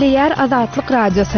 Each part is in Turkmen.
Teyyar Azatlyk Radiosu.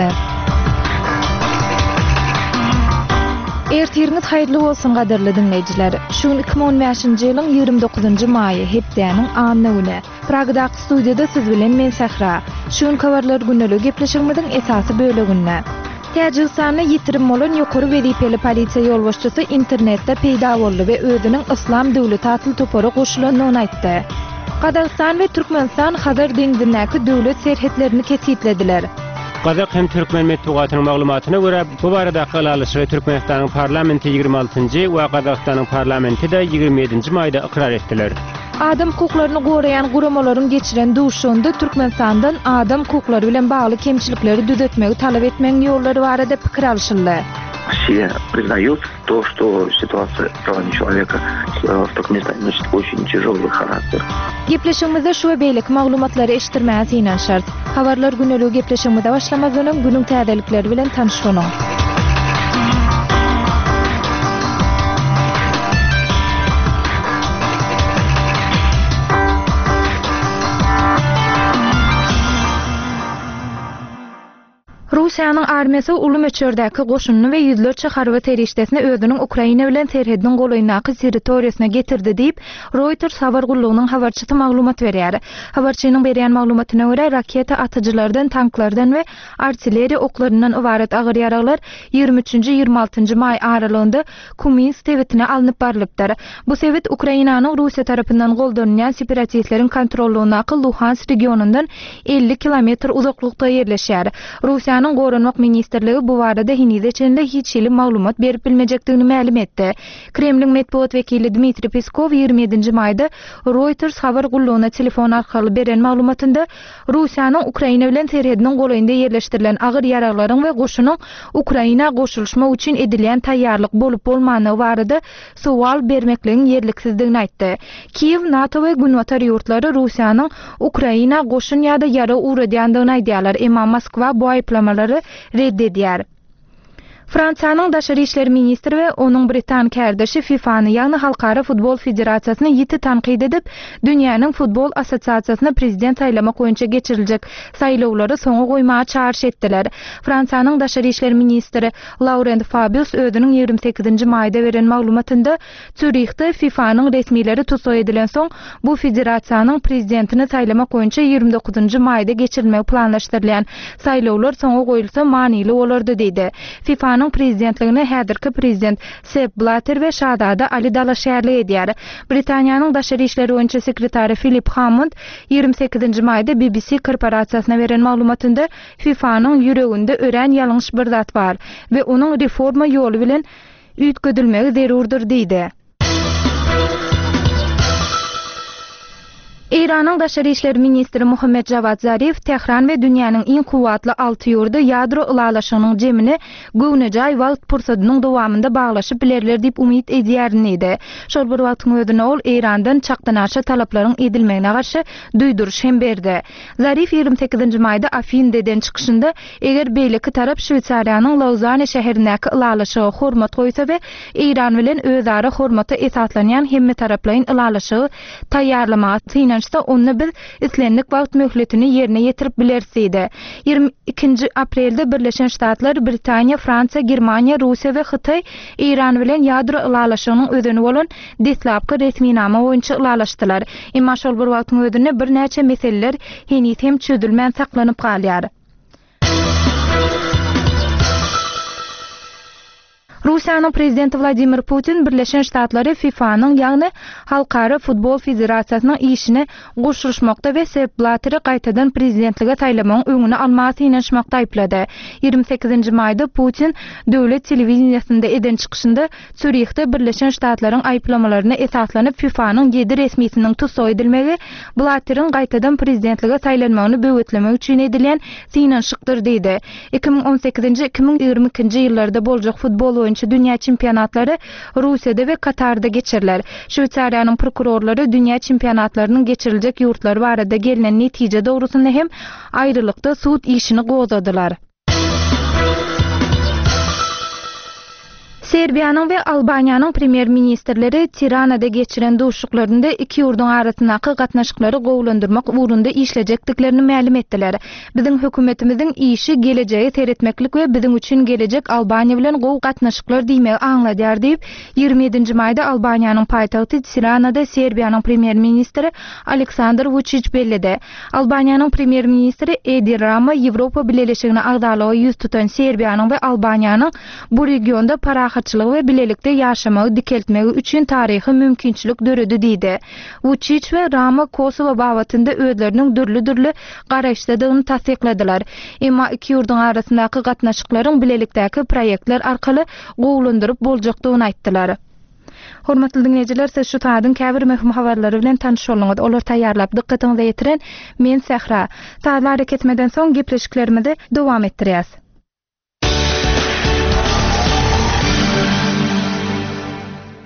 Ertiriniz hayırlı bolsun gaderli dinleyijiler. Şu 2015-nji ýylyň 29-njy maýy hepdeniň anlygyny. Pragda studiýada siz bilen men Sahra. Şu kawarlar günnelik gepleşigimiziň esasy böleginde. Täjikistanyny ýitirim bolan ýokary wezipeli polisiýa ýolbaşçysy internetde peýda boldy we özüniň Islam döwleti atly topary goşulanyny aýtdy. Qazaqstan we Türkmenistan Hazar deňizindäki döwlet serhetlerini kesitlediler. Qazaq hem Türkmen metbuatynyň maglumatyna görä bu barada galalysy Türkmenistanyň parlamenti 26-njy we Qazaqstanyň parlamenti de 27-nji maýda ikrar etdiler. Adam hukuklaryny goraýan guramalaryň geçiren duşunda Türkmenistandan adam hukuklary bilen bagly kemçilikleri düzeltmegi talap etmeň ýollary barada pikir alşyldy. Все признают то, что ситуация с правами человека в Туркменистане носит очень тяжелый характер. Gepleşigimizde şu beýlik maglumatlary eşitdirmäs inen şart. Habarlar günnelik gepleşigimizde başlamazdan günüň täzelikleri bilen tanışyň. Rusiýanyň armiýasy uly möçerdäki goşunyny we ýüzlerçe harby terişdesini özüniň Ukraina bilen serhediniň golaýnaky territoriýasyna getirdi diýip Reuters habar gullugynyň habarçysy maglumat berýär. Habarçynyň berýän maglumatyna görä raketa atyjylardan, tanklardan we artilleriýa oklaryndan ibaret agyr ýaraglar 23-26-njy maý aralygynda Kuminsk tewitine alınıp barilypdyr. Bu tewit Ukrainanyň Rusiýa tarapyndan goldanýan separatistleriň kontrollugynaky Luhansk regionundan 50 kilometr uzaklykda ýerleşýär. Rusiýanyň Goranmak ministrligi bu barada hinizeçende hiç ýyly maglumat berip bilmejekdigini ma'lum etdi. Kremlin metbuat wekili Dmitri Peskov 27-nji maýda Reuters habar gullugyna telefon arkaly beren maglumatynda Rusiýanyň Ukraina bilen serhediniň golaýynda ýerleşdirilen agyr ýaraglaryň we goşunyň Ukraina goşulşma üçin edilýän taýýarlyk bolup bolmanyny barada sowal bermekligiň ýerliksizdigini aýtdy. Kiýew, NATO we Günwatar ýurtlary Rusiýanyň Ukraina goşun ýa-da ýara uğradýandygyny aýdýarlar, emma Moskwa bu aýplamalary reddedýär. Fransiýanyň Daşary işleri ministri we onuň Britan kärdeşi FIFA-ny ýagny Halkara Futbol Federasiýasyny ýiti tanqid edip, dünýäniň futbol assosiasiýasyna prezident saýlamak boýunça geçiriljek saýlawlary soňa goýmagy çağırş etdiler. Fransiýanyň Daşary işleri ministri Laurent Fabius özüniň 28-nji maýda beren maglumatynda Zürichde FIFA-nyň resmileri tutsak edilen soň bu federasiýanyň prezidentini saýlamak boýunça 29-njy maýda geçirilmegi planlaşdyrylýan saýlawlar soňa goýulsa manyly bolardy diýdi. FIFA prezidentligini häzirki prezident Sepp Blatter we şahzada Ali Dalaşýarly edýär. Britaniýanyň Daşary işleri boýunça sekretary Philip Hammond 28-nji maýda BBC korporasiýasyna beren maglumatynda FIFA-nyň ýüreginde ören ýalňyş bir zat bar we onuň reforma ýoly bilen üýtgedilmegi zerurdur diýdi. İran'ın Daşary işleri ministri Muhammed Javad Zarif Tehran ve dünýäniň iň kuwatly 6 ýurda ýadro ulalaşygynyň jemini göwnejay wagt pursatynyň dowamynda baglaşyp bilerler diýip umyt edýärni edi. Şol bir wagtyň özünde ol Irandan çakdanaşy talaplaryň edilmegine garşy duýduruş hem berdi. Zarif 28-nji maýda Afindeden çykyşynda eger beýleki tarap Şwitsariýanyň Lausanne şäherindäki ulalaşyga hormat goýsa we Iran bilen özara hormata esaslanýan hemme taraplaryň ulalaşygy taýýarlamagy onu biz islenlik wagt möhletini ýerine ýetirip bilersiydi. 22 aprelde Birleşen Ştatlar, Britaniýa, Fransiýa, Germaniýa, Rusiýa we Hytaý Iran bilen ýadro ulalaşygynyň özüni bolan deslapky resminama boýunça ulalaşdylar. Emma şol bir wagtyň özünde bir näçe meseleler henüz hem çözülmän saklanyp galýar. Rusiýanyň prezidenti Vladimir Putin Birleşen Ştatlary FIFA-nyň ýagny Halkara Futbol Federasiýasynyň işine goşulşmakda we Sepp Blattery gaýtadan prezidentlige saýlamagyň öňüne almasy inanşmakda aýplady. 28-nji maýda Putin döwlet telewiziýasynda eden çykyşynda Zürichde Birleşen Ştatlaryň aýplamalaryna esaslanyp FIFA-nyň 7 resmisiniň tutsak edilmegi Blatteryň gaýtadan prezidentlige saýlanmagyny böwetlemek üçin edilýän synanşykdyr diýdi. 2018-2022-nji ýyllarda boljak futbol dünya çempionatlary Rusiýada we Katarda geçirilýär. Şwitsariýanyň prokurorlary dünya çempionatlarynyň geçiriljek ýurtlary barada gelinen netije dogrusynda hem aýrylykda sud işini gozadylar. Serbiyanın ve Albaniyanın premier ministerleri Tirana'da geçiren duşuklarında iki yurdun arasındaki gatnaşıkları gowlandırmak uğrunda işleyecektiklerini ma'lum ettiler. Bizim hükümetimizin işi geleceği seyretmeklik ve bizim için gelecek Albanya bilen gow gatnaşıklar diýmegi anladyar diýip 27. mayda Albaniyanın paýtagty Tirana'da Serbiyanın premier ministri Aleksandar Vučić bellidi. Albaniyanın premier ministri Edi Rama Ýewropa Birleşigine agdarlygy ýüz tutan Serbiyanın ve Albaniyanın bu regionda parahatçılığı ve bilelikde yaşamağı dikeltmegi üçün tarihi mümkinçilik dörüdü diýdi. Vučić ve Rama Kosova babatında özlerinin dürlü garaşdygyny tasdikladiler. Emma iki yurdun arasındaky gatnaşyklaryň bilelikdäki proyektler arkaly gowlandyryp boljakdygyny aýtdylar. Hormatly dinleyijiler, siz şu taýdan käbir möhüm habarlary bilen tanyş bolňyz. Olar taýýarlap dikkatiňizi ýetiren men Sehra. Taýlary ketmeden soň gepleşiklerimizi dowam etdirýäs.